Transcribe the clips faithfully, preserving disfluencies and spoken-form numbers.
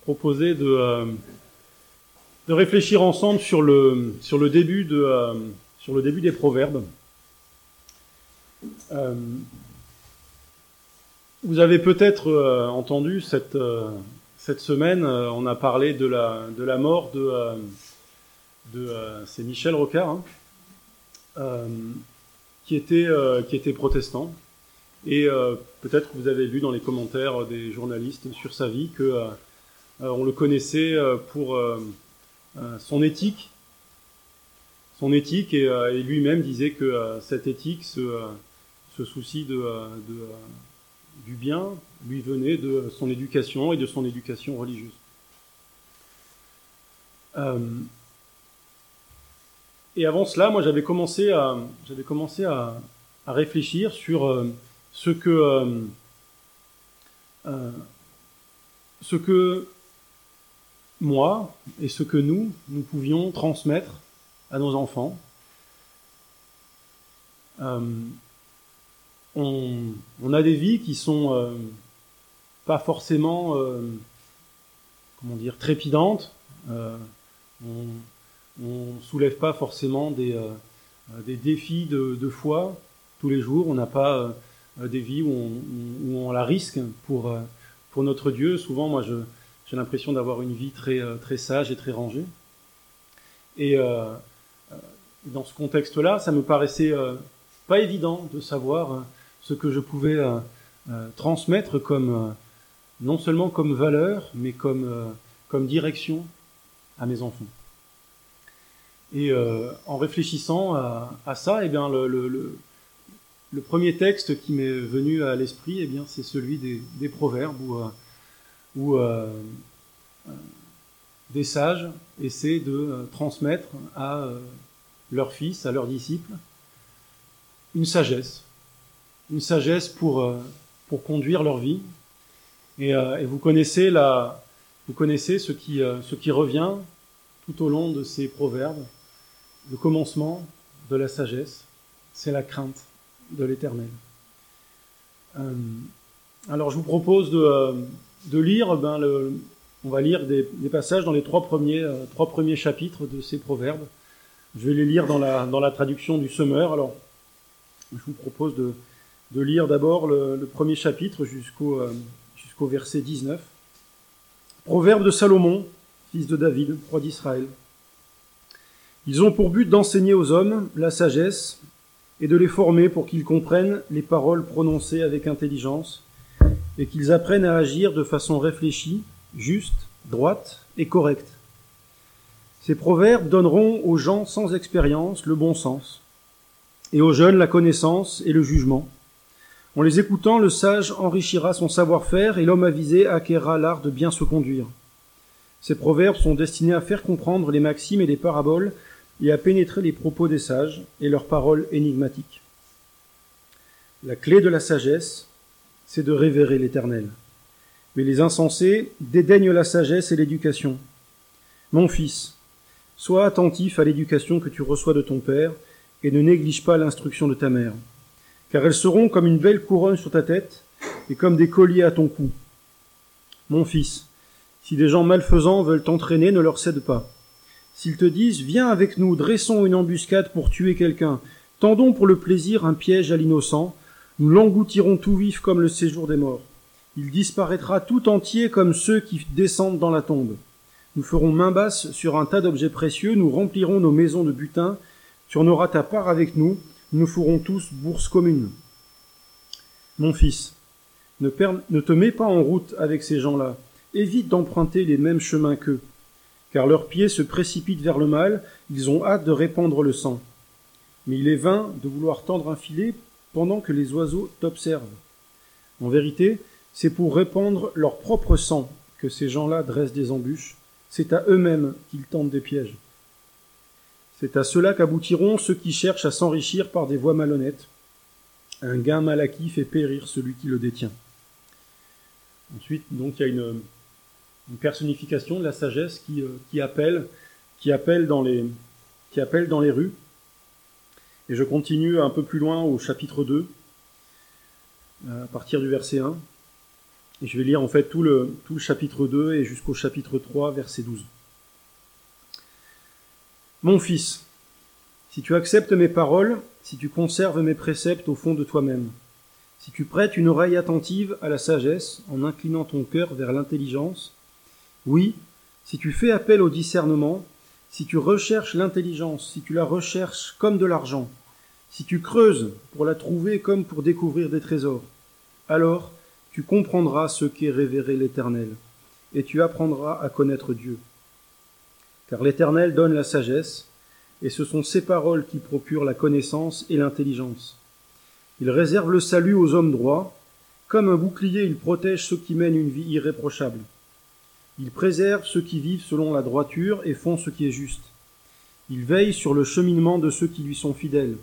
proposer de, euh, de réfléchir ensemble sur le, sur le, début, de, euh, sur le début des Proverbes. Euh, vous avez peut-être euh, entendu cette, euh, cette semaine, euh, on a parlé de la, de la mort de, euh, de euh, c'est Michel Rocard, hein, euh, qui, était, euh, qui était protestant. Et euh, peut-être que vous avez lu dans les commentaires des journalistes sur sa vie que euh, on le connaissait pour euh, son éthique, son éthique, et, euh, et lui-même disait que euh, cette éthique, ce, euh, ce souci de, de, de, du bien, lui venait de son éducation et de son éducation religieuse. Euh, et avant cela, moi, j'avais commencé à, j'avais commencé à, à réfléchir sur euh, ce que, euh, euh, ce que moi et ce que nous, nous pouvions transmettre à nos enfants. Euh, on, on a des vies qui sont euh, pas forcément, euh, comment dire, trépidantes. Euh, on, on soulève pas forcément des, euh, des défis de, de foi tous les jours. On n'a pas euh, des vies où on, où on la risque pour, euh, pour notre Dieu. Souvent, moi, je J'ai l'impression d'avoir une vie très, très sage et très rangée. Et euh, dans ce contexte-là, ça me paraissait euh, pas évident de savoir euh, ce que je pouvais euh, euh, transmettre comme, euh, non seulement comme valeur, mais comme, euh, comme direction à mes enfants. Et euh, en réfléchissant à, à ça, eh bien, le, le, le, le premier texte qui m'est venu à l'esprit, eh bien, c'est celui des, des Proverbes, où euh, où euh, euh, des sages essaient de euh, transmettre à euh, leurs fils, à leurs disciples, une sagesse, une sagesse pour, euh, pour conduire leur vie. Et, euh, et vous connaissez, la, vous connaissez ce, qui, euh, ce qui revient tout au long de ces proverbes. Le commencement de la sagesse, c'est la crainte de l'Éternel. Euh, alors je vous propose de... Euh, de lire, ben le, on va lire des, des passages dans les trois premiers, euh, trois premiers chapitres de ces proverbes. Je vais les lire dans la, dans la traduction du Semeur. Alors, je vous propose de, de lire d'abord le, le premier chapitre jusqu'au, euh, jusqu'au verset dix-neuf. Proverbe de Salomon, fils de David, roi d'Israël. Ils ont pour but d'enseigner aux hommes la sagesse et de les former pour qu'ils comprennent les paroles prononcées avec intelligence, et qu'ils apprennent à agir de façon réfléchie, juste, droite et correcte. Ces proverbes donneront aux gens sans expérience le bon sens, et aux jeunes la connaissance et le jugement. En les écoutant, le sage enrichira son savoir-faire, et l'homme avisé acquérera l'art de bien se conduire. Ces proverbes sont destinés à faire comprendre les maximes et les paraboles, et à pénétrer les propos des sages et leurs paroles énigmatiques. La clé de la sagesse, c'est de révérer l'Éternel. Mais les insensés dédaignent la sagesse et l'éducation. Mon fils, sois attentif à l'éducation que tu reçois de ton père, et ne néglige pas l'instruction de ta mère, car elles seront comme une belle couronne sur ta tête, et comme des colliers à ton cou. Mon fils, si des gens malfaisants veulent t'entraîner, ne leur cède pas. S'ils te disent « Viens avec nous, dressons une embuscade pour tuer quelqu'un, tendons pour le plaisir un piège à l'innocent, nous l'engloutirons tout vif comme le séjour des morts. Il disparaîtra tout entier comme ceux qui descendent dans la tombe. Nous ferons main basse sur un tas d'objets précieux, nous remplirons nos maisons de butin. Tu en auras ta part avec nous, nous ferons tous bourse commune. Mon fils, ne, per- ne te mets pas en route avec ces gens-là. Évite d'emprunter les mêmes chemins qu'eux, car leurs pieds se précipitent vers le mal, ils ont hâte de répandre le sang. Mais il est vain de vouloir tendre un filet pendant que les oiseaux t'observent. En vérité, c'est pour répandre leur propre sang que ces gens-là dressent des embûches. C'est à eux-mêmes qu'ils tentent des pièges. C'est à cela qu'aboutiront ceux qui cherchent à s'enrichir par des voies malhonnêtes. Un gain mal acquis fait périr celui qui le détient. Ensuite, donc, il y a une, une personnification de la sagesse qui, euh, qui appelle, qui appelle dans les, qui appelle dans les rues. Et je continue un peu plus loin au chapitre deux, à partir du verset un. Et je vais lire en fait tout le, tout le chapitre deux et jusqu'au chapitre trois, verset douze. Mon fils, si tu acceptes mes paroles, si tu conserves mes préceptes au fond de toi-même, si tu prêtes une oreille attentive à la sagesse en inclinant ton cœur vers l'intelligence, oui, si tu fais appel au discernement, si tu recherches l'intelligence, si tu la recherches comme de l'argent, si tu creuses pour la trouver comme pour découvrir des trésors, alors tu comprendras ce qu'est révérer l'Éternel, et tu apprendras à connaître Dieu. Car l'Éternel donne la sagesse, et ce sont ses paroles qui procurent la connaissance et l'intelligence. Il réserve le salut aux hommes droits, comme un bouclier il protège ceux qui mènent une vie irréprochable. Il préserve ceux qui vivent selon la droiture et font ce qui est juste. Il veille sur le cheminement de ceux qui lui sont fidèles.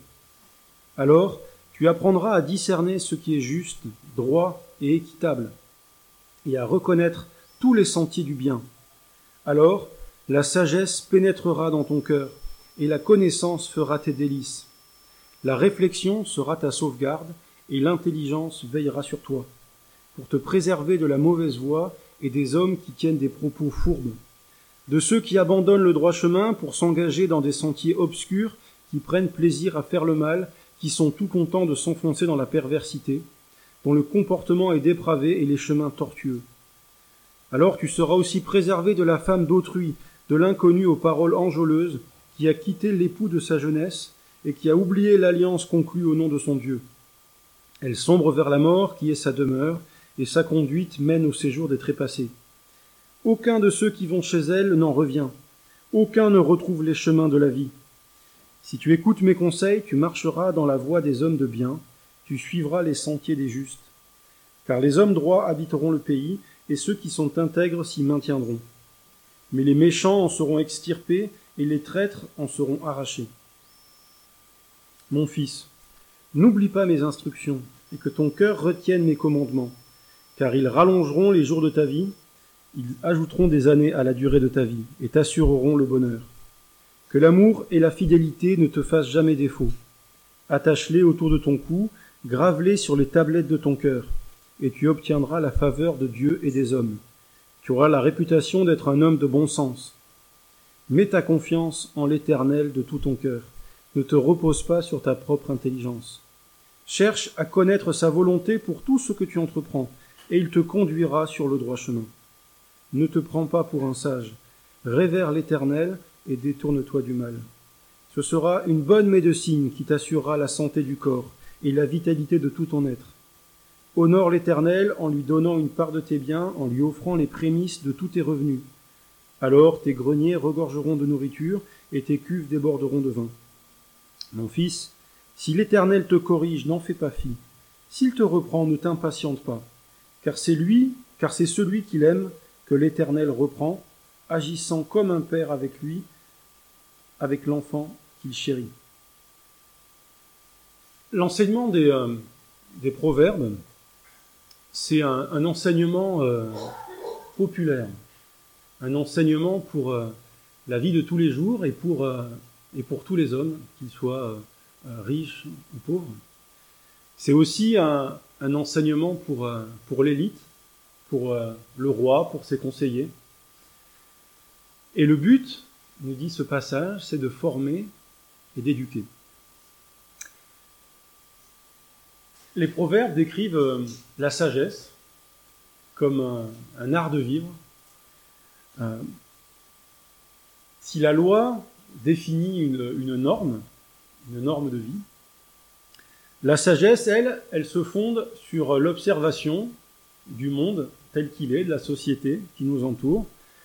Alors, tu apprendras à discerner ce qui est juste, droit et équitable, et à reconnaître tous les sentiers du bien. Alors, la sagesse pénétrera dans ton cœur, et la connaissance fera tes délices. La réflexion sera ta sauvegarde, et l'intelligence veillera sur toi, pour te préserver de la mauvaise voie et des hommes qui tiennent des propos fourbes, de ceux qui abandonnent le droit chemin pour s'engager dans des sentiers obscurs, qui prennent plaisir à faire le mal, qui sont tout contents de s'enfoncer dans la perversité, dont le comportement est dépravé et les chemins tortueux. Alors tu seras aussi préservé de la femme d'autrui, de l'inconnu aux paroles enjôleuses, qui a quitté l'époux de sa jeunesse et qui a oublié l'alliance conclue au nom de son Dieu. Elle sombre vers la mort qui est sa demeure, et sa conduite mène au séjour des trépassés. Aucun de ceux qui vont chez elle n'en revient, aucun ne retrouve les chemins de la vie. Si tu écoutes mes conseils, tu marcheras dans la voie des hommes de bien, tu suivras les sentiers des justes. Car les hommes droits habiteront le pays, et ceux qui sont intègres s'y maintiendront. Mais les méchants en seront extirpés, et les traîtres en seront arrachés. Mon fils, n'oublie pas mes instructions, et que ton cœur retienne mes commandements, car ils rallongeront les jours de ta vie, ils ajouteront des années à la durée de ta vie, et t'assureront le bonheur. Que l'amour et la fidélité ne te fassent jamais défaut. Attache-les autour de ton cou, grave-les sur les tablettes de ton cœur, et tu obtiendras la faveur de Dieu et des hommes. Tu auras la réputation d'être un homme de bon sens. Mets ta confiance en l'Éternel de tout ton cœur. Ne te repose pas sur ta propre intelligence. Cherche à connaître sa volonté pour tout ce que tu entreprends, et il te conduira sur le droit chemin. Ne te prends pas pour un sage. Révère l'Éternel et détourne-toi du mal. Ce sera une bonne médecine qui t'assurera la santé du corps et la vitalité de tout ton être. Honore l'Éternel en lui donnant une part de tes biens, en lui offrant les prémices de tous tes revenus. Alors tes greniers regorgeront de nourriture et tes cuves déborderont de vin. Mon fils, si l'Éternel te corrige, n'en fais pas fi. S'il te reprend, ne t'impatiente pas, car c'est lui, car c'est celui qu'il aime que l'Éternel reprend, agissant comme un père avec lui, avec l'enfant qu'il chérit. L'enseignement des, euh, des proverbes, c'est un, un enseignement euh, populaire, un enseignement pour euh, la vie de tous les jours et pour, euh, et pour tous les hommes, qu'ils soient euh, riches ou pauvres. C'est aussi un, un enseignement pour, euh, pour l'élite, pour euh, le roi, pour ses conseillers. Et le but, nous dit ce passage, c'est de former et d'éduquer. Les proverbes décrivent euh, la sagesse comme un, un art de vivre. Euh, si la loi définit une, une norme, une norme de vie, la sagesse, elle, elle se fonde sur l'observation du monde tel qu'il est, de la société qui nous entoure,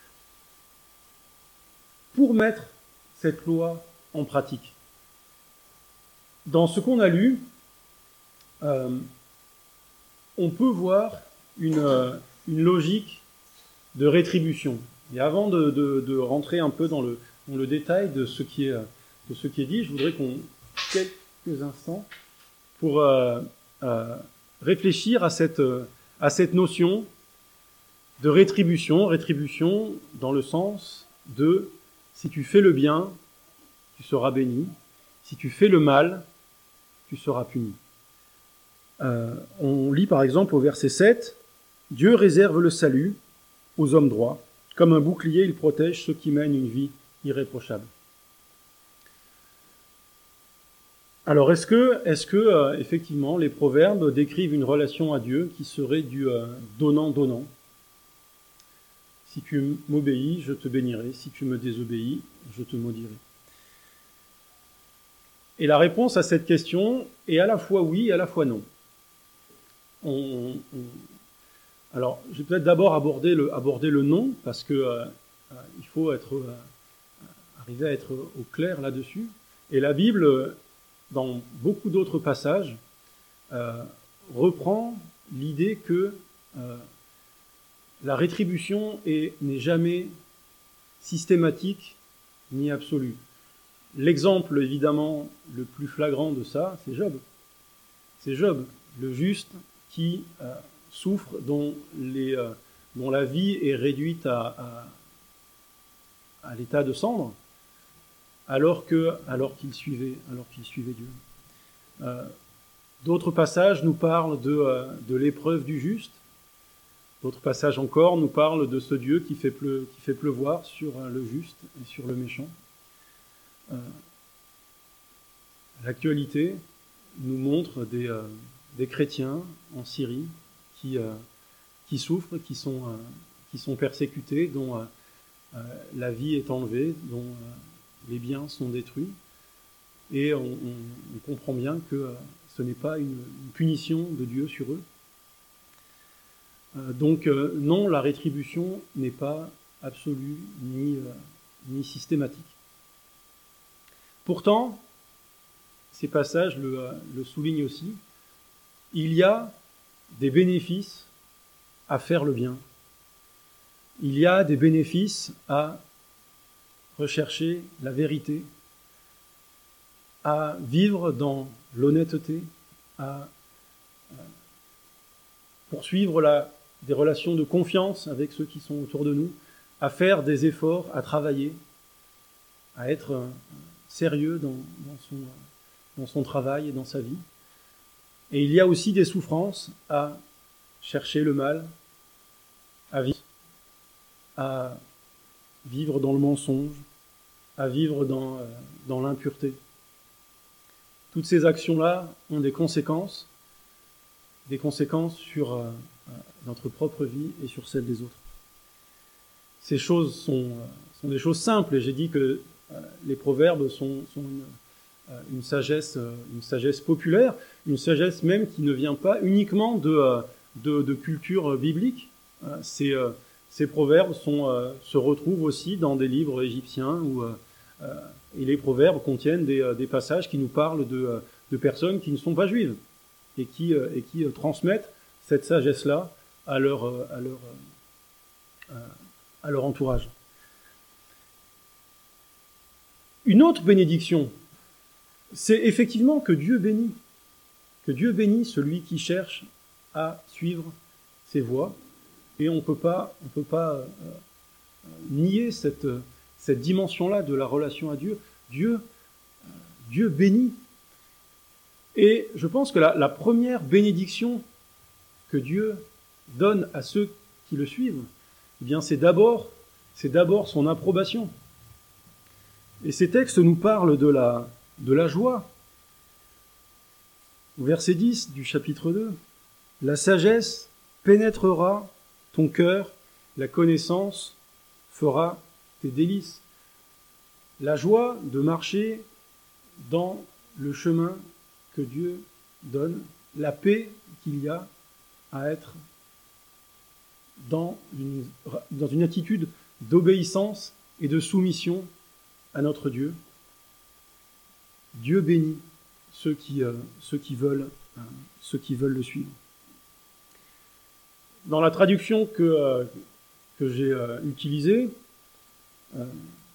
pour mettre cette loi en pratique. Dans ce qu'on a lu, euh, on peut voir une, euh, une logique de rétribution. Et avant de, de, de rentrer un peu dans le, dans le détail de ce qui est, de ce qui est dit, je voudrais qu'on quelques instants pour euh, euh, réfléchir à cette, à cette notion de rétribution, rétribution dans le sens de si tu fais le bien, tu seras béni, si tu fais le mal, tu seras puni. Euh, on lit par exemple au verset sept Dieu réserve le salut aux hommes droits. Comme un bouclier, il protège ceux qui mènent une vie irréprochable. Alors, est-ce que, est-ce que euh, effectivement, les proverbes décrivent une relation à Dieu qui serait du euh, donnant-donnant ? Si tu m'obéis, je te bénirai. Si tu me désobéis, je te maudirai. Et la réponse à cette question est à la fois oui et à la fois non. On, on... Alors, je vais peut-être d'abord aborder le, aborder le non, parce que euh, euh, il faut être, euh, arriver à être au clair là-dessus. Et la Bible, dans beaucoup d'autres passages, euh, reprend l'idée que euh, la rétribution est, n'est jamais systématique ni absolue. L'exemple, évidemment, le plus flagrant de ça, c'est Job. C'est Job, le juste qui euh, souffre, dont, les, euh, dont la vie est réduite à, à, à l'état de cendre, alors, que, alors, qu'il, suivait, alors qu'il suivait Dieu. Euh, d'autres passages nous parlent de, euh, de l'épreuve du juste. D'autres passages encore nous parlent de ce Dieu qui fait, pleu, qui fait pleuvoir sur le juste et sur le méchant. Euh, l'actualité nous montre des, euh, des chrétiens en Syrie qui, euh, qui souffrent, qui sont, euh, qui sont persécutés, dont euh, euh, la vie est enlevée, dont euh, les biens sont détruits. Et on, on, on comprend bien que euh, ce n'est pas une, une punition de Dieu sur eux. Euh, donc euh, non, la rétribution n'est pas absolue ni, euh, ni systématique. Pourtant, ces passages le, le soulignent aussi, il y a des bénéfices à faire le bien. Il y a des bénéfices à rechercher la vérité, à vivre dans l'honnêteté, à poursuivre la, des relations de confiance avec ceux qui sont autour de nous, à faire des efforts, à travailler, à être sérieux dans, dans, son, dans son travail et dans sa vie. Et il y a aussi des souffrances à chercher le mal, à vivre, à vivre dans le mensonge, à vivre dans, dans l'impureté. Toutes ces actions-là ont des conséquences, des conséquences sur euh, notre propre vie et sur celle des autres. Ces choses sont, sont des choses simples, et j'ai dit que euh, les proverbes sont, sont une, euh, une, sagesse, euh, une sagesse populaire, une sagesse même qui ne vient pas uniquement de, euh, de, de culture biblique. Euh, ces, euh, ces proverbes sont, euh, se retrouvent aussi dans des livres égyptiens où euh, euh, et les proverbes contiennent des, des passages qui nous parlent de, de personnes qui ne sont pas juives et qui, et qui transmettent cette sagesse-là à leur, à leur, à leur entourage. Une autre bénédiction, c'est effectivement que Dieu bénit, que Dieu bénit celui qui cherche à suivre ses voies, et on peut pas, on peut pas euh, nier cette cette dimension-là de la relation à Dieu. Dieu, Dieu bénit. Et je pense que la, la première bénédiction que Dieu donne à ceux qui le suivent, eh bien c'est d'abord, c'est d'abord son approbation. Et ces textes nous parlent de la, de la joie. Au verset dix du chapitre deux, « La sagesse pénétrera ton cœur, la connaissance fera tes délices. » La joie de marcher dans le chemin que Dieu donne, la paix qu'il y a à être dans une, dans une attitude d'obéissance et de soumission à notre Dieu. Dieu bénit ceux qui, euh, ceux qui veulent, euh, ceux qui veulent le suivre. Dans la traduction que, euh, que j'ai euh, utilisée, euh,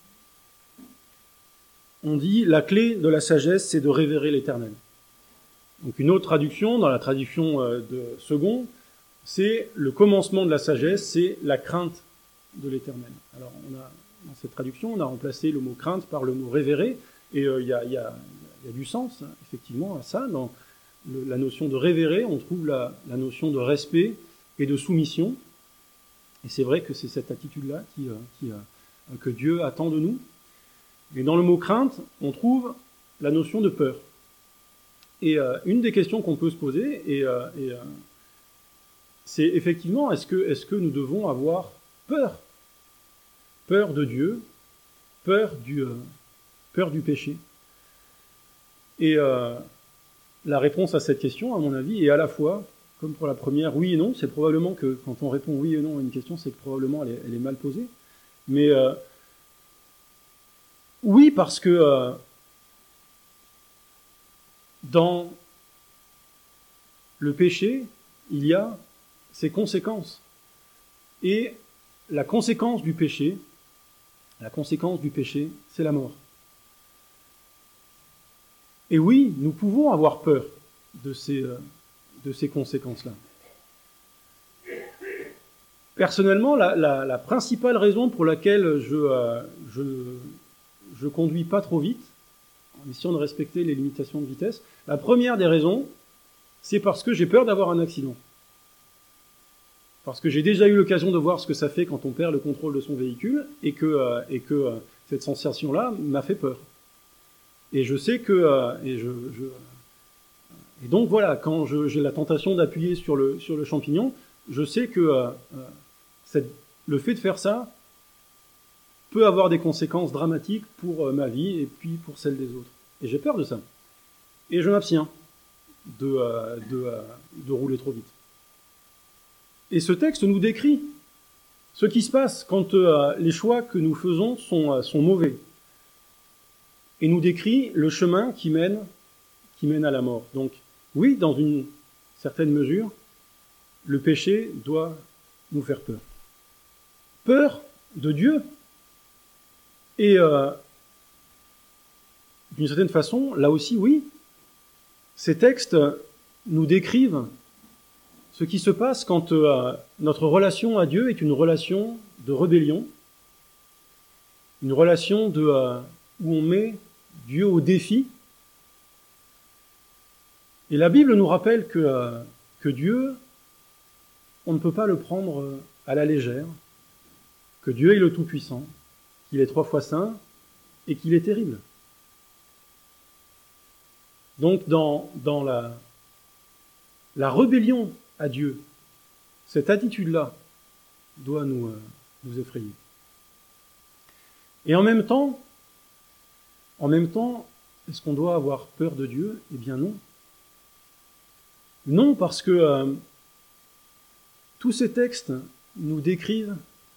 on dit « la clé de la sagesse, c'est de révérer l'Éternel ». Donc une autre traduction, dans la traduction euh, de Second, c'est le commencement de la sagesse, c'est la crainte de l'Éternel. Alors on a, dans cette traduction, on a remplacé le mot crainte par le mot révérer, et il euh, y, a, y, a, y a du sens, effectivement, à ça. Dans le, la notion de révérer, on trouve la, la notion de respect et de soumission. Et c'est vrai que c'est cette attitude-là qui, qui, que Dieu attend de nous. Et dans le mot crainte, on trouve la notion de peur. Et euh, une des questions qu'on peut se poser, et, euh, et, euh, c'est effectivement, est-ce que, est-ce que nous devons avoir peur ? Peur de Dieu, peur du, euh, peur du péché. Et euh, la réponse à cette question, à mon avis, est à la fois, comme pour la première, oui et non. C'est probablement que quand on répond oui et non à une question, c'est que probablement elle est, elle est mal posée. Mais euh, oui, parce que euh, dans le péché, il y a ses conséquences. Et la conséquence du péché, la conséquence du péché, c'est la mort. Et oui, nous pouvons avoir peur de ces, euh, de ces conséquences-là. Personnellement, la, la, la principale raison pour laquelle je euh, je, je conduis pas trop vite, en essayant de respecter les limitations de vitesse, la première des raisons, c'est parce que j'ai peur d'avoir un accident. Parce que j'ai déjà eu l'occasion de voir ce que ça fait quand on perd le contrôle de son véhicule, et que, euh, et que euh, cette sensation-là m'a fait peur. Et je sais que... Euh, et, je, je, et donc voilà, quand je, j'ai la tentation d'appuyer sur le, sur le champignon, je sais que euh, cette, le fait de faire ça peut avoir des conséquences dramatiques pour euh, ma vie et puis pour celle des autres. Et j'ai peur de ça. Et je m'abstiens de, euh, de, euh, de rouler trop vite. Et ce texte nous décrit ce qui se passe quand euh, les choix que nous faisons sont, euh, sont mauvais. Et nous décrit le chemin qui mène, qui mène à la mort. Donc, oui, dans une certaine mesure, le péché doit nous faire peur. Peur de Dieu. Et euh, d'une certaine façon, là aussi, oui, ces textes nous décrivent ce qui se passe quand euh, notre relation à Dieu est une relation de rébellion, une relation de, euh, où on met Dieu au défi. Et la Bible nous rappelle que, euh, que Dieu, on ne peut pas le prendre à la légère, que Dieu est le Tout-Puissant, qu'il est trois fois saint et qu'il est terrible. Donc dans, dans la, la rébellion à Dieu, cette attitude-là doit nous, euh, nous effrayer. Et en même temps, en même temps, est-ce qu'on doit avoir peur de Dieu ? Eh bien non. Non, parce que euh, tous ces textes nous décrivent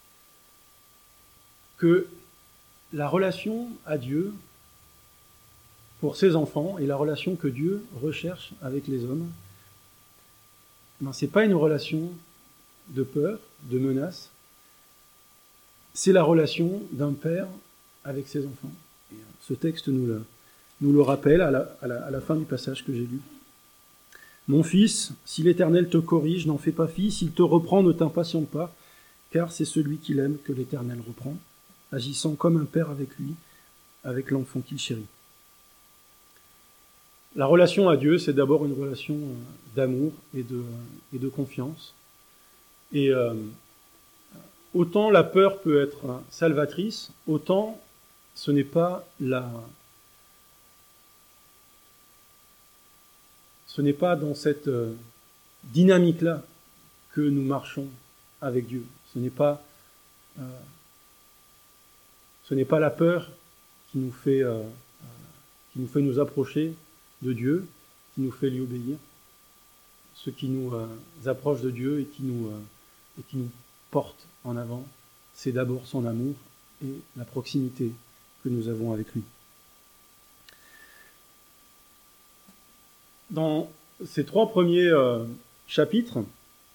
que la relation à Dieu pour ses enfants et la relation que Dieu recherche avec les hommes, ben, ce n'est pas une relation de peur, de menace, c'est la relation d'un père avec ses enfants. Et ce texte nous le, nous le rappelle à la, à, la, à la fin du passage que j'ai lu. « Mon fils, si l'Éternel te corrige, n'en fais pas fi, s'il te reprend, ne t'impatiente pas, car c'est celui qu'il aime que l'Éternel reprend, agissant comme un père avec lui, avec l'enfant qu'il chérit. » La relation à Dieu, c'est d'abord une relation d'amour et de, et de confiance. Et euh, autant la peur peut être salvatrice, autant ce n'est pas la... Ce n'est pas dans cette euh, dynamique-là que nous marchons avec Dieu. Ce n'est pas, euh, ce n'est pas la peur qui nous fait, euh, qui nous fait nous approcher de Dieu, qui nous fait lui obéir. Ce qui nous euh, approche de Dieu et qui nous, euh, et qui nous porte en avant, c'est d'abord son amour et la proximité que nous avons avec lui. Dans ces trois premiers euh, chapitres,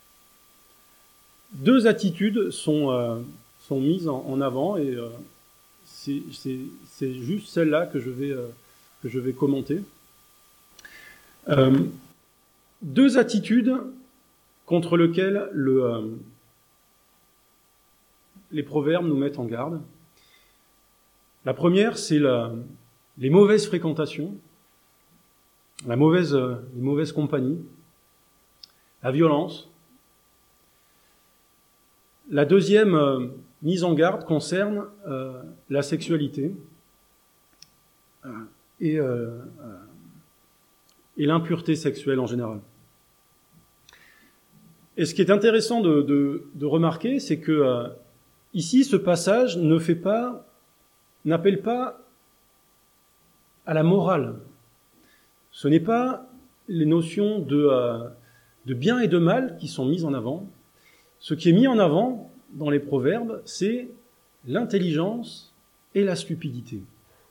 deux attitudes sont, euh, sont mises en, en avant et euh, c'est, c'est, c'est juste celle-là que je vais, euh, que je vais commenter. Euh, deux attitudes contre lesquelles le, euh, les proverbes nous mettent en garde. La première, c'est la, les mauvaises fréquentations, la mauvaise, les mauvaises compagnies, la violence, La deuxième euh, mise en garde concerne euh, la sexualité euh, et, euh, et l'impureté sexuelle en général. Et ce qui est intéressant de, de, de remarquer, c'est que euh, ici, ce passage ne fait pas, n'appelle pas à la morale. Ce n'est pas les notions de, euh, de bien et de mal qui sont mises en avant. Ce qui est mis en avant dans les proverbes, c'est l'intelligence et la stupidité.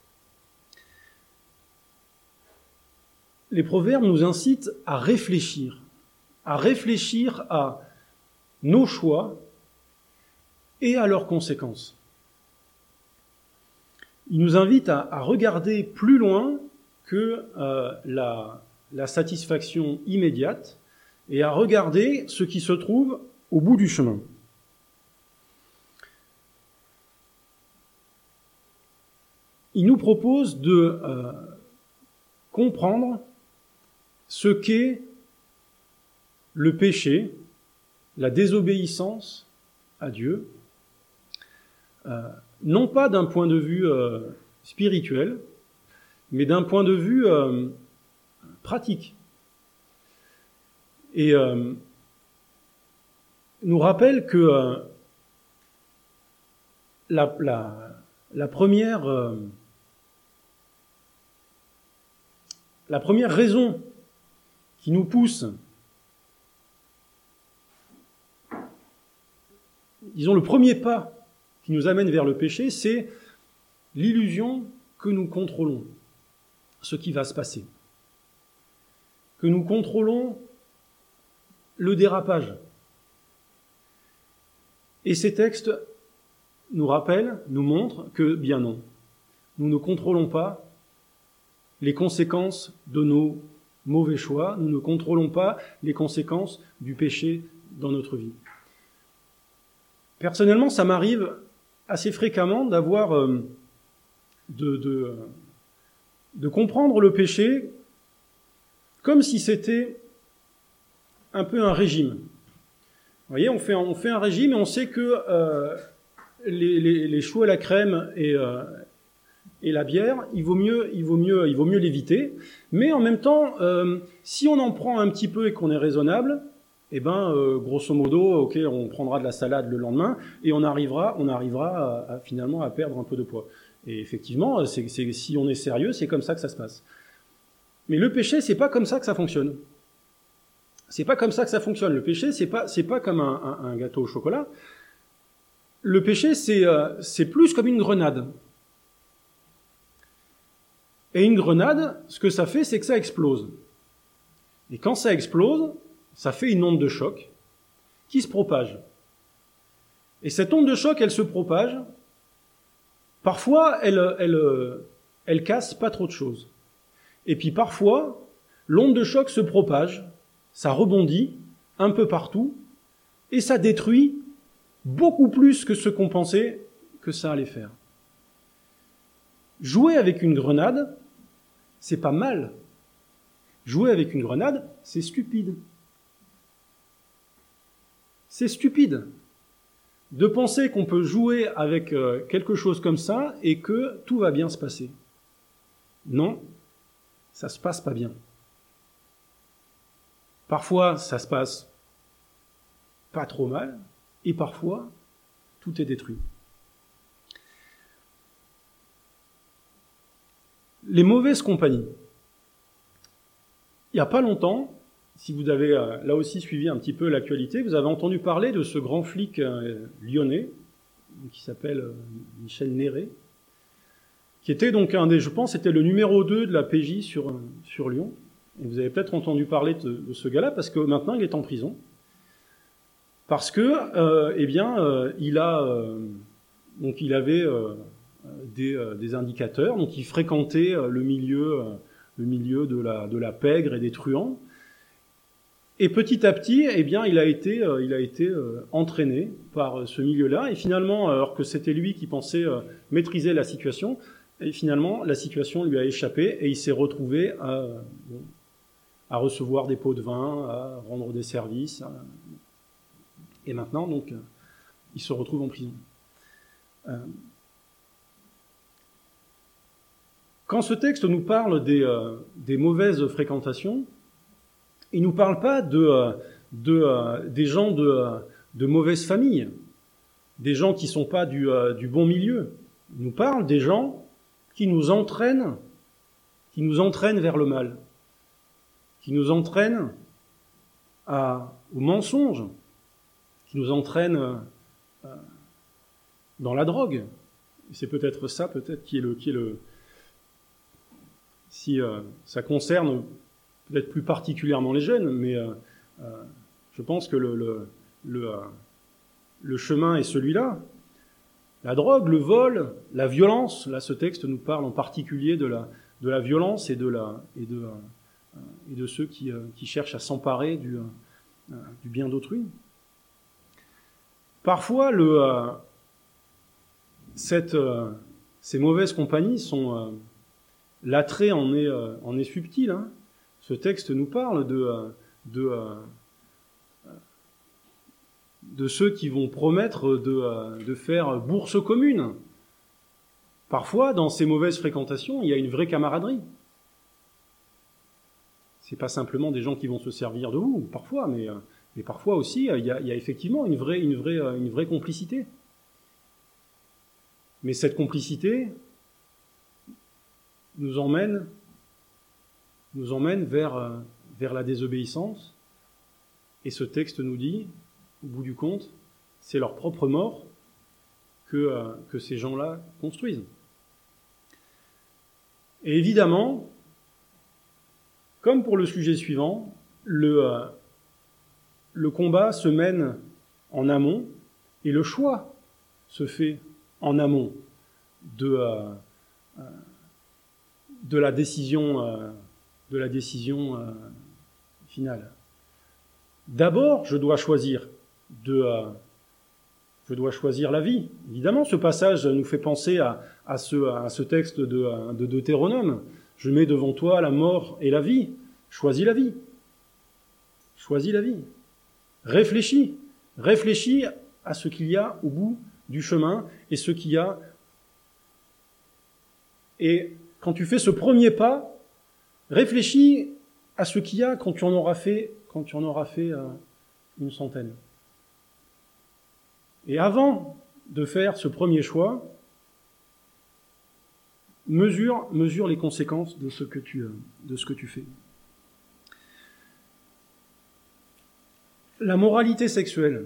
Les proverbes nous incitent à réfléchir, à réfléchir à nos choix et à leurs conséquences. Ils nous invitent à, à regarder plus loin que euh, la, la satisfaction immédiate et à regarder ce qui se trouve au bout du chemin. Il nous propose de euh, comprendre ce qu'est le péché, la désobéissance à Dieu, euh, non pas d'un point de vue euh, spirituel, mais d'un point de vue euh, pratique. Et euh, nous rappelle que euh, la, la, la, première, euh, la première raison qui nous pousse, disons le premier pas qui nous amène vers le péché, c'est l'illusion que nous contrôlons ce qui va se passer, que nous contrôlons le dérapage. Et ces textes nous rappellent, nous montrent que, bien non, nous ne contrôlons pas les conséquences de nos mauvais choix, nous ne contrôlons pas les conséquences du péché dans notre vie. Personnellement, ça m'arrive assez fréquemment d'avoir, euh, de, de, de comprendre le péché comme si c'était un peu un régime. Vous voyez, on fait, on fait un régime et on sait que euh, les, les, les choux à la crème et, euh, et la bière, il vaut mieux, il vaut mieux, il vaut mieux l'éviter. Mais en même temps, euh, si on en prend un petit peu et qu'on est raisonnable, eh ben, euh, grosso modo, ok, on prendra de la salade le lendemain et on arrivera, on arrivera à, à, finalement à perdre un peu de poids. Et effectivement, c'est, c'est, si on est sérieux, c'est comme ça que ça se passe. Mais le péché, c'est pas comme ça que ça fonctionne. C'est pas comme ça que ça fonctionne. Le péché, c'est pas, c'est pas comme un, un, un gâteau au chocolat. Le péché, c'est, euh, c'est plus comme une grenade. Et une grenade, ce que ça fait, c'est que ça explose. Et quand ça explose, ça fait une onde de choc qui se propage. Et cette onde de choc, elle se propage. Parfois, elle, elle, elle casse pas trop de choses. Et puis parfois, l'onde de choc se propage, ça rebondit un peu partout, et ça détruit beaucoup plus que ce qu'on pensait que ça allait faire. Jouer avec une grenade, c'est pas mal. Jouer avec une grenade, c'est stupide. C'est stupide de penser qu'on peut jouer avec quelque chose comme ça et que tout va bien se passer. Non, ça se passe pas bien. Parfois, ça se passe pas trop mal, et parfois, tout est détruit. Les mauvaises compagnies. Il n'y a pas longtemps, si vous avez euh, là aussi suivi un petit peu l'actualité, vous avez entendu parler de ce grand flic euh, lyonnais, qui s'appelle euh, Michel Néré, qui était donc un des, je pense, c'était le numéro deux de la P J sur, euh, sur Lyon. Et vous avez peut-être entendu parler de, de ce gars-là, parce que maintenant il est en prison. Parce que, euh, eh bien, euh, il a, euh, donc il avait euh, des, euh, des indicateurs, donc il fréquentait euh, le milieu, euh, le milieu de la, de la pègre et des truands. Et petit à petit, eh bien, il a été, euh, il a été euh, entraîné par ce milieu-là. Et finalement, alors que c'était lui qui pensait euh, maîtriser la situation, et finalement, la situation lui a échappé et il s'est retrouvé à, bon, à recevoir des pots de vin, à rendre des services. À... Et maintenant, donc, il se retrouve en prison. Euh, quand ce texte nous parle des, euh, des mauvaises fréquentations, il ne nous parle pas de, euh, de, euh, des gens de, euh, de mauvaise famille, des gens qui ne sont pas du, euh, du bon milieu. Il nous parle des gens qui nous entraînent, qui nous entraînent vers le mal, qui nous entraînent à, au mensonge, qui nous entraînent euh, dans la drogue. Et c'est peut-être ça, peut-être, qui est le... Qui est le si euh, ça concerne peut-être plus particulièrement les jeunes, mais euh, euh, je pense que le, le, le, euh, le chemin est celui-là. La drogue, le vol, la violence, là ce texte nous parle en particulier de la, de la violence et de, la, et de, euh, et de ceux qui, euh, qui cherchent à s'emparer du, euh, du bien d'autrui. Parfois, le, euh, cette, euh, ces mauvaises compagnies sont... Euh, l'attrait en est, euh, en est subtil. Hein. Ce texte nous parle de, euh, de, euh, de ceux qui vont promettre de, euh, de faire bourse commune. Parfois, dans ces mauvaises fréquentations, il y a une vraie camaraderie. C'est pas simplement des gens qui vont se servir de vous, parfois, mais, euh, mais parfois aussi, il y a, il y a effectivement une vraie, une vraie, une vraie complicité. Mais cette complicité nous emmène, nous emmène vers, euh, vers la désobéissance. Et ce texte nous dit, au bout du compte, c'est leur propre mort que, euh, que ces gens-là construisent. Et évidemment, comme pour le sujet suivant, le, euh, le combat se mène en amont et le choix se fait en amont de... Euh, euh, de la décision, euh, de la décision euh, finale. D'abord, je dois choisir de, euh, je dois choisir la vie. Évidemment, ce passage nous fait penser à, à, ce, à ce texte de, de Deutéronome. Je mets devant toi la mort et la vie. Choisis la vie. Choisis la vie. Réfléchis. Réfléchis à ce qu'il y a au bout du chemin et ce qu'il y a. Et quand tu fais ce premier pas, réfléchis à ce qu'il y a quand tu en auras fait, quand tu en auras fait euh, une centaine. Et avant de faire ce premier choix, mesure, mesure les conséquences de ce que tu, euh, de ce que tu fais. La moralité sexuelle.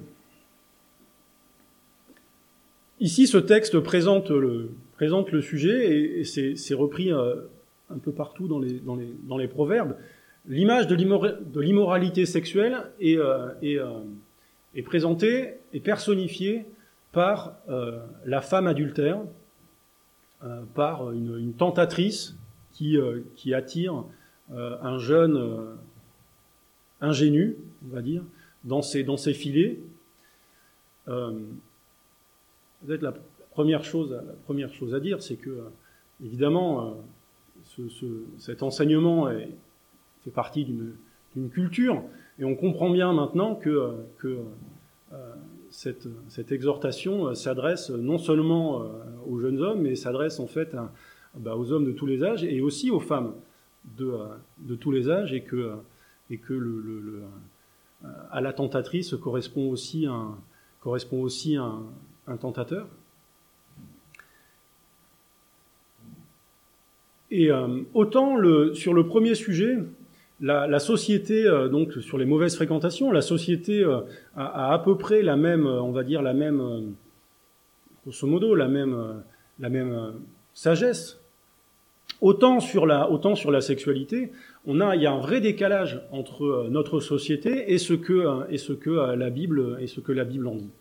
Ici, ce texte présente le, présente le sujet et, et c'est, c'est repris euh, un peu partout dans les, dans les, dans les proverbes. L'image de, l'immor- de l'immoralité sexuelle est, euh, est, euh, est présentée et personnifiée par euh, la femme adultère, euh, par une, une tentatrice qui, euh, qui attire euh, un jeune euh, ingénu, on va dire, dans ses, dans ses filets. Euh, Peut-être la première chose, la première chose à dire, c'est que, évidemment, ce, ce, cet enseignement est, fait partie d'une, d'une culture, et on comprend bien maintenant que, que euh, cette, cette exhortation s'adresse non seulement aux jeunes hommes, mais s'adresse en fait à, bah, aux hommes de tous les âges et aussi aux femmes de, de tous les âges, et que, et que le, le, le, à la tentatrice correspond aussi un, correspond aussi un un tentateur. Et euh, autant le, sur le premier sujet, la, la société, euh, donc sur les mauvaises fréquentations, la société euh, a, a à peu près la même, on va dire la même, euh, grosso modo, la même, euh, la même euh, sagesse. Autant sur la, autant sur la sexualité, on a, il y a un vrai décalage entre euh, notre société et ce que, euh, et ce que euh, la Bible, et ce que la Bible en dit.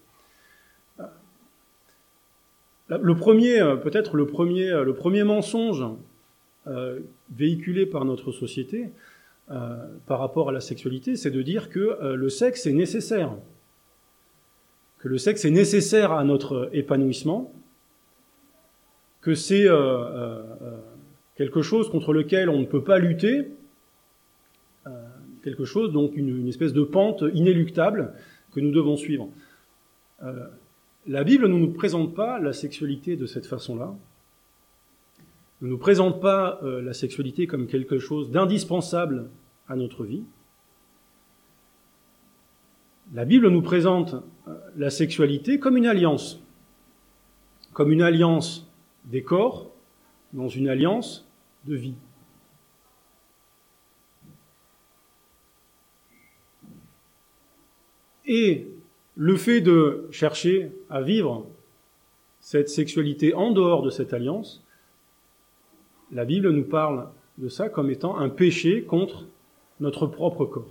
Le premier, peut-être le premier, le premier mensonge euh, véhiculé par notre société euh, par rapport à la sexualité, c'est de dire que euh, le sexe est nécessaire, que le sexe est nécessaire à notre épanouissement, que c'est euh, euh, quelque chose contre lequel on ne peut pas lutter, euh, quelque chose, donc une, une espèce de pente inéluctable que nous devons suivre. Euh, La Bible ne nous présente pas la sexualité de cette façon-là. Ne nous présente pas euh, la sexualité comme quelque chose d'indispensable à notre vie. La Bible nous présente euh, la sexualité comme une alliance, comme une alliance des corps dans une alliance de vie. Et le fait de chercher à vivre cette sexualité en dehors de cette alliance, la Bible nous parle de ça comme étant un péché contre notre propre corps.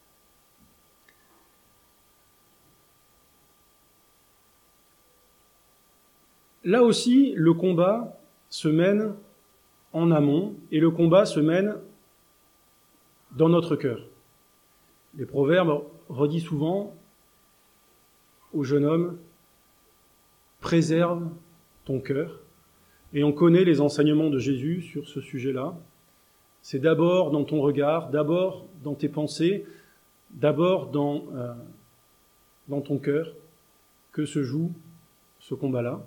Là aussi, le combat se mène en amont et le combat se mène dans notre cœur. Les Proverbes redisent souvent au jeune homme, préserve ton cœur. Et on connaît les enseignements de Jésus sur ce sujet-là. C'est d'abord dans ton regard, d'abord dans tes pensées, d'abord dans, euh, dans ton cœur que se joue ce combat-là.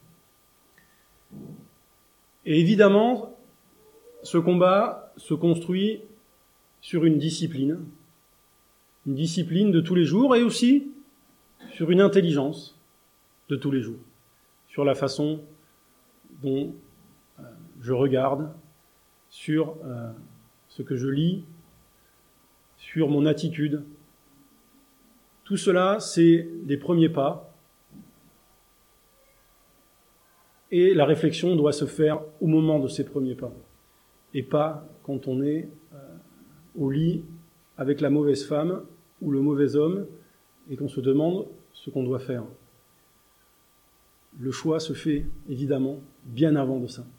Et évidemment, ce combat se construit sur une discipline, une discipline de tous les jours et aussi sur une intelligence de tous les jours, sur la façon dont euh, je regarde, sur euh, ce que je lis, sur mon attitude. Tout cela, c'est des premiers pas. Et la réflexion doit se faire au moment de ces premiers pas, et pas quand on est euh, au lit avec la mauvaise femme ou le mauvais homme, et qu'on se demande ce qu'on doit faire. Le choix se fait, évidemment, bien avant de ça.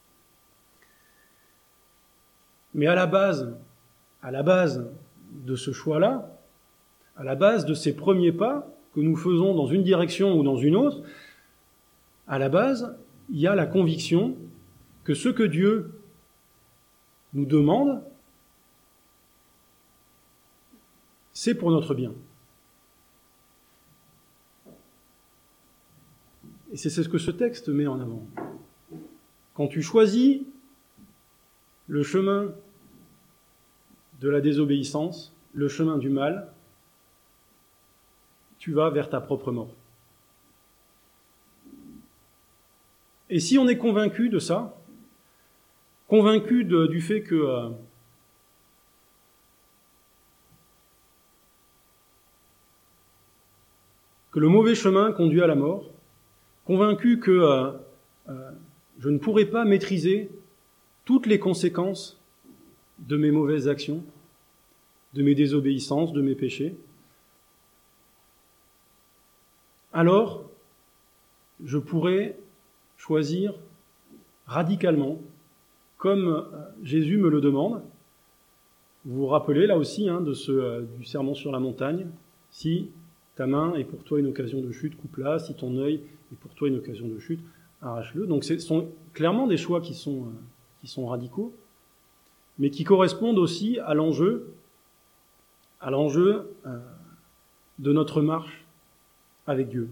Mais à la base, à la base de ce choix-là, à la base de ces premiers pas que nous faisons dans une direction ou dans une autre, à la base, il y a la conviction que ce que Dieu nous demande, c'est pour notre bien. Et c'est ce que ce texte met en avant. Quand tu choisis le chemin de la désobéissance, le chemin du mal, tu vas vers ta propre mort. Et si on est convaincu de ça, convaincu de, du fait que euh, que le mauvais chemin conduit à la mort, convaincu que euh, euh, je ne pourrai pas maîtriser toutes les conséquences de mes mauvaises actions, de mes désobéissances, de mes péchés, alors je pourrais choisir radicalement, comme Jésus me le demande. Vous vous rappelez là aussi hein, de ce, euh, du sermon sur la montagne, si ta main est pour toi une occasion de chute, coupe-la, si ton œil est pour toi une occasion de chute, arrache-le. Donc ce sont clairement des choix qui sont, euh, qui sont radicaux, mais qui correspondent aussi à l'enjeu, à l'enjeu euh, de notre marche avec Dieu.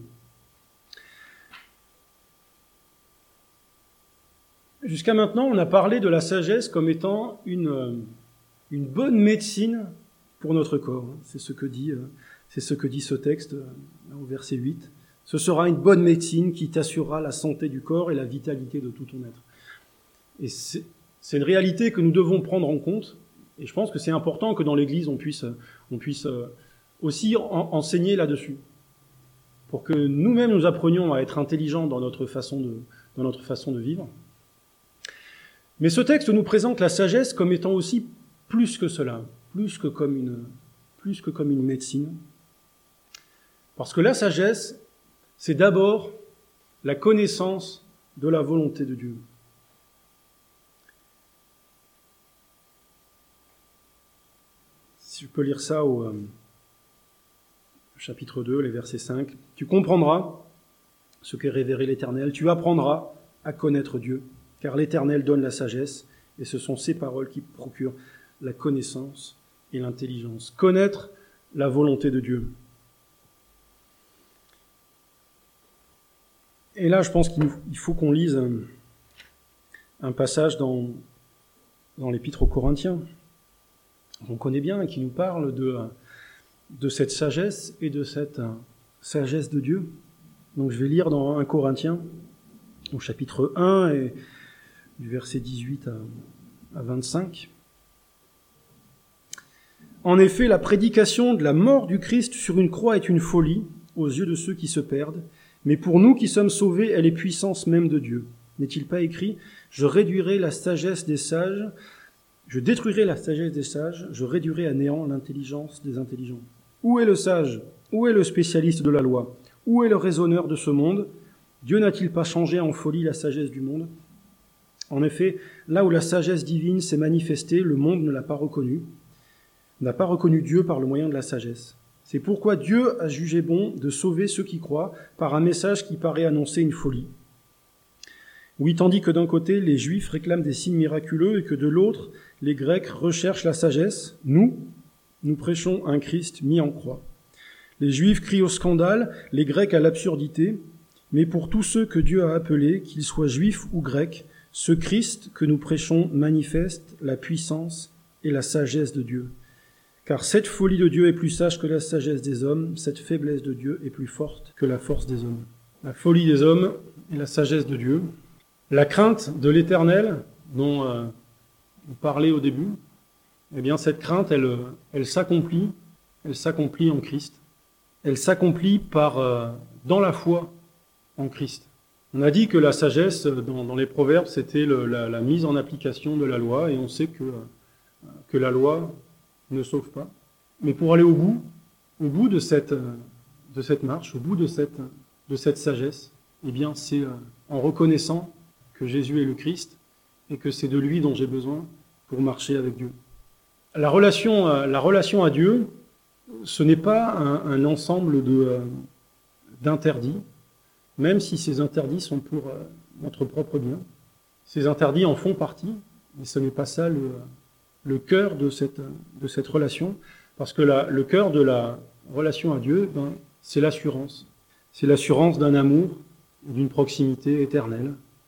Jusqu'à maintenant, on a parlé de la sagesse comme étant une, euh, une bonne médecine pour notre corps. C'est ce que dit, euh, c'est ce que dit ce texte euh, au verset huit. Ce sera une bonne médecine qui t'assurera la santé du corps et la vitalité de tout ton être. Et c'est, c'est une réalité que nous devons prendre en compte. Et je pense que c'est important que dans l'Église, on puisse, on puisse aussi en, enseigner là-dessus. Pour que nous-mêmes, nous apprenions à être intelligents dans notre façon de, dans notre façon de vivre. Mais ce texte nous présente la sagesse comme étant aussi plus que cela, plus que comme une, plus que comme une médecine. Parce que la sagesse, c'est d'abord la connaissance de la volonté de Dieu. Si je peux lire ça au euh, chapitre deux, les versets cinq. « Tu comprendras ce qu'est révéré l'Éternel, tu apprendras à connaître Dieu, car l'Éternel donne la sagesse, et ce sont ses paroles qui procurent la connaissance et l'intelligence. » Connaître la volonté de Dieu. Et là, je pense qu'il faut qu'on lise un, un passage dans, dans l'Épître aux Corinthiens, qu'on connaît bien, et qui nous parle de, de cette sagesse et de cette sagesse de Dieu. Donc je vais lire dans un Corinthiens, au chapitre un, et du verset dix-huit à, à vingt-cinq. En effet, la prédication de la mort du Christ sur une croix est une folie aux yeux de ceux qui se perdent, mais pour nous qui sommes sauvés, elle est puissance même de Dieu. N'est-il pas écrit « Je réduirai la sagesse des sages, je détruirai la sagesse des sages, je réduirai à néant l'intelligence des intelligents. » Où est le sage? Où est le spécialiste de la loi? Où est le raisonneur de ce monde? Dieu n'a-t-il pas changé en folie la sagesse du monde? En effet, là où la sagesse divine s'est manifestée, le monde ne l'a pas reconnue, n'a pas reconnu Dieu par le moyen de la sagesse. C'est pourquoi Dieu a jugé bon de sauver ceux qui croient par un message qui paraît annoncer une folie. Oui, tandis que d'un côté, les Juifs réclament des signes miraculeux et que de l'autre, les Grecs recherchent la sagesse, nous, nous prêchons un Christ mis en croix. Les Juifs crient au scandale, les Grecs à l'absurdité, mais pour tous ceux que Dieu a appelés, qu'ils soient Juifs ou Grecs, ce Christ que nous prêchons manifeste la puissance et la sagesse de Dieu. Car cette folie de Dieu est plus sage que la sagesse des hommes, cette faiblesse de Dieu est plus forte que la force des hommes. La folie des hommes et la sagesse de Dieu. La crainte de l'Éternel, dont euh, on parlait au début, eh bien cette crainte, elle, elle s'accomplit, elle s'accomplit en Christ. Elle s'accomplit par euh, dans la foi en Christ. On a dit que la sagesse, dans, dans les Proverbes, c'était le, la, la mise en application de la loi, et on sait que, euh, que la loi ne sauve pas. Mais pour aller au bout, au bout de cette, de cette marche, au bout de cette, de cette sagesse, eh bien, c'est euh, en reconnaissant que Jésus est le Christ et que c'est de lui dont j'ai besoin pour marcher avec Dieu. La relation, euh, la relation à Dieu, ce n'est pas un, un ensemble de, euh, d'interdits, même si ces interdits sont pour euh, notre propre bien. Ces interdits en font partie, mais ce n'est pas ça le, le cœur de cette, de cette relation, parce que la, le cœur de la relation à Dieu, ben, c'est l'assurance. C'est l'assurance d'un amour, d'une proximité éternelle.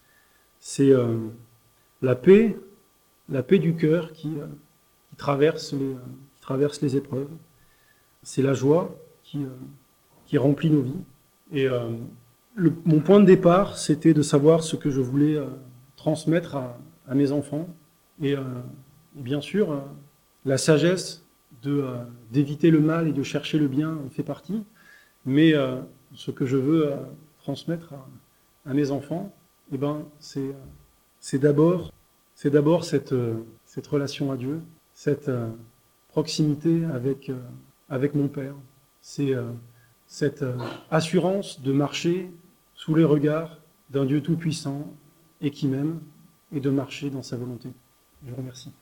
C'est euh, la paix, la paix du cœur qui, euh, qui, traverse les, euh, qui traverse les épreuves. C'est la joie qui, euh, qui remplit nos vies. Et euh, le, mon point de départ, c'était de savoir ce que je voulais euh, transmettre à, à mes enfants. Et, euh, et bien sûr, euh, la sagesse de, euh, d'éviter le mal et de chercher le bien en fait partie. Mais euh, ce que je veux euh, transmettre à, à mes enfants, eh ben, c'est, euh, c'est d'abord, c'est d'abord cette, euh, cette relation à Dieu, cette euh, proximité avec, euh, avec mon Père. C'est euh, cette euh, assurance de marcher sous les regards d'un Dieu tout-puissant et qui m'aime, et de marcher dans sa volonté. Je vous remercie.